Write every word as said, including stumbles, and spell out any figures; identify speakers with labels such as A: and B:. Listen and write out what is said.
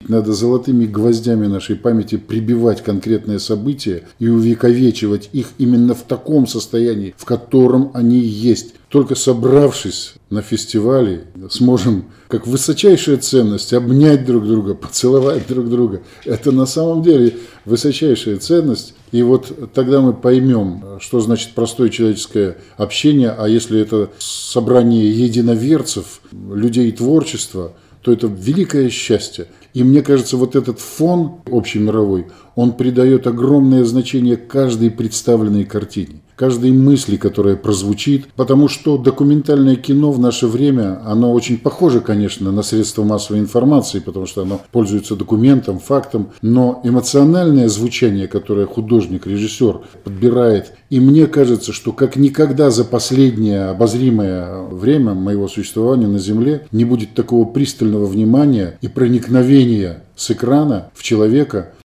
A: надо золотыми гвоздями нашей памяти прибивать конкретные события и увековечивать их именно в таком состоянии, в котором они есть. Только собравшись на фестивале, сможем, как высочайшая ценность, обнять друг друга, поцеловать друг друга. Это на самом деле высочайшая ценность. И вот тогда мы поймем, что значит простое человеческое общение, а если это собрание единоверцев, людей творчества, то это великое счастье. И мне кажется, вот этот фон общемировой, он придает огромное значение каждой представленной картине, каждой мысли, которая прозвучит, потому что документальное кино в наше время, оно очень похоже, конечно, на средства массовой информации, потому что оно пользуется документом, фактом, но эмоциональное звучание, которое художник, режиссер подбирает, и мне кажется, что как никогда за последнее обозримое время моего существования на Земле не будет такого пристального внимания и проникновения с экрана в человека,